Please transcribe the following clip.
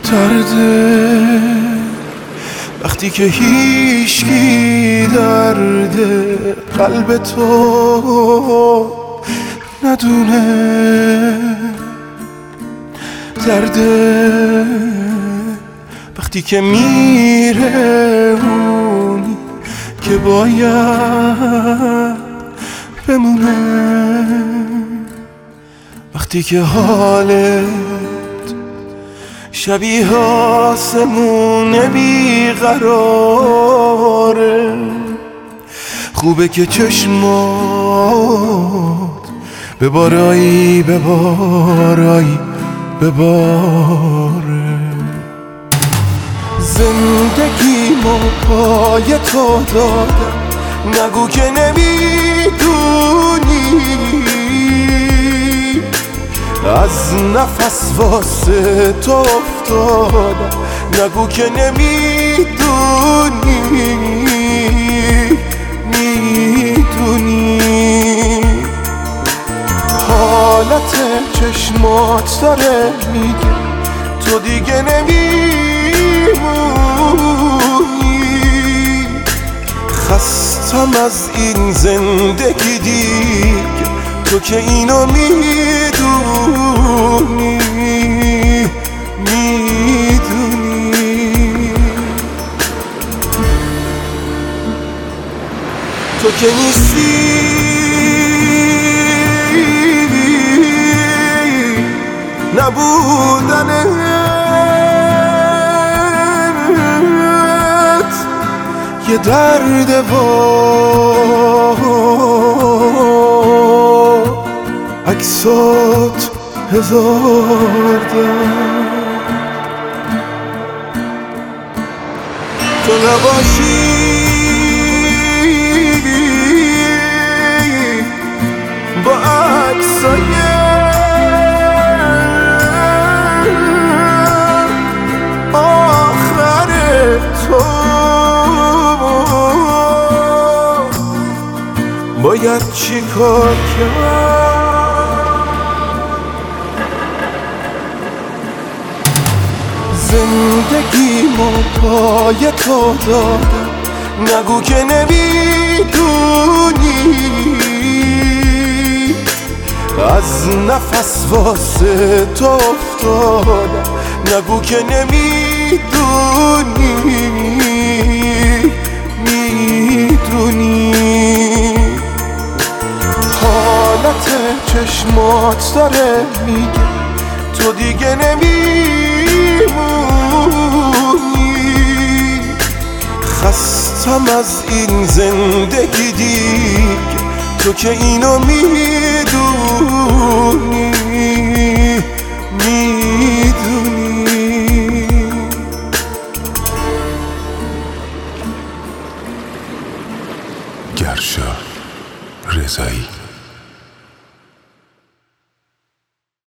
درده وقتی که هیچکی درد قلب تو ندونه، درده وقتی که میره اونی که باید بمونه، وقتی که حالت شبیه آسمون بیقراره، خوبه که چشمات ببارایی ببارایی بباره. زندگیمو پای تو دادم، نگو که نمیدونی، از نفس واسه تو افتادم، نگو که نمیدونی، میدونی حالت چشمات داره میگه تو دیگه نمیمونی، خستم از این زندگی دیگه، تو که اینو میدونی، میدونی تو که نیستی نبودنت یه درد و عکسات هزار درد، تو نباشی با عکسای باید چی کار کرد؟ زندگیمو پای تو دادم، نگو که نمیدونی، از نفس واسه تو افتادم، نگو که نمیدونی، میدونی حالت چشمات داره میگه تو دیگه نمیمونی، خستم از این زندگی دیگه، تو که اینو میدونی، میدونی گرشا رضایی.